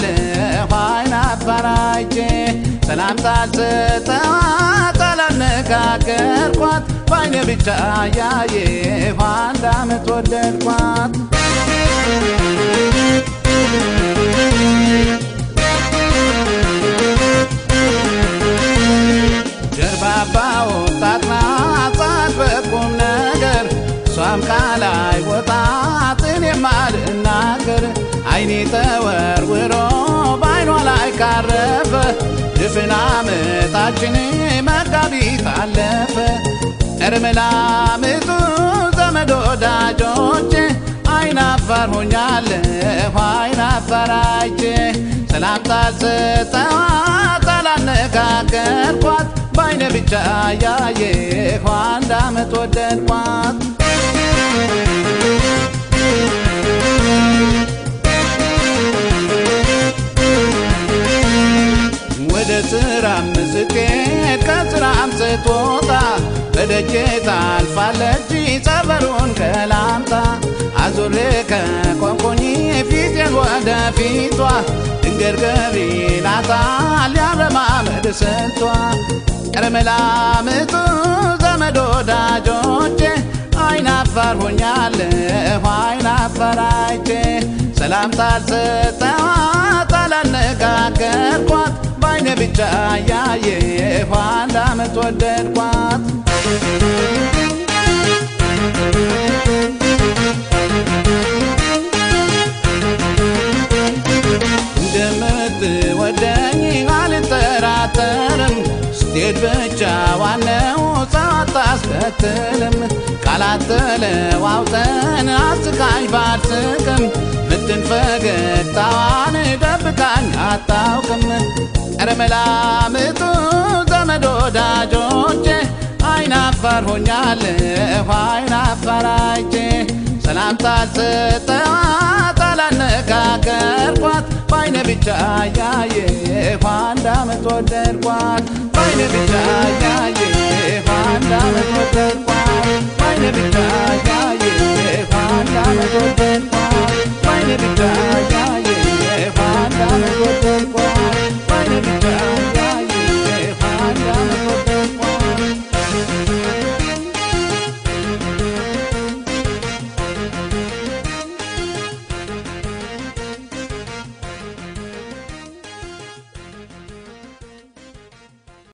አይን አፋራይቼ ሰላምታ አልሰጠኋት አላነጋገርኳት ባይኔ ብቻ ያየሁ አንድ ዓመት ወደድኳት ጀርባባው ታጥናት በቁም ነገር ሷም ካላይ ወጣት እኔም አልናገር አይኔ ተወርውሮ ባይኗ ላይ ካረፈ ድፍን ዓመታችን መጋቢት አለፈ እርምላምጡ ዘመድ ወዳጆቼ አይን አፋር ሆኛለሁ አይን አፋራይቼ ሰላምታ አልሰጠኋት አላነጋገርኳት ባይኔ ብቻ ያየሁ አንድ ዓመት ወደድኳት ወደ ስራም ስኬድ ከስራም ስትወጣ በደጄ ታልፋለች ሰፈሩን ገላምጣ አዙሬ ከቆምኩኝ ፊቴን ወደ ፊቷ ድንገት ገቢ ይላታል ያረማመድ ስልቷ ቀረመላምጡ ዘመድ ወዳጆቼ አይን አፋር ሆኛለሁ አይን አፋራይቼ ሰላምታ አልሰጠኋት አላነጋገርኳት ባይኔ ብቻ ያየሁ አንድ ዓመት ወደድኳት እንደምትወደኝ አልጠራጠርም ስትሄድ ብቻዋን ነው ሰው አታስከትልም ቃላት ተለዋውጠን አስቃኝ ባልስቅም ምትን ፈገግታዋን ደብቃኝ አታውቅም ቀረመላምጡ ዘመድ ወዳጆቼ አይን አፋር ሆኛለሁ አይን አፋራይቼ ሰላምታ አልሰጠኋት አላነጋገርኳት ባይኔ ብቻ ያየሁ አንድ ዓመት ወደድኳት ባይኔ ብቻ ያየሁ አንድ ዓመት ወደድኳት ባይኔ ብቻ ያየሁ አንድ ዓመት ወደድኳት ባይኔ ብቻ ያየሁ አንድ ዓመት ወደድኳት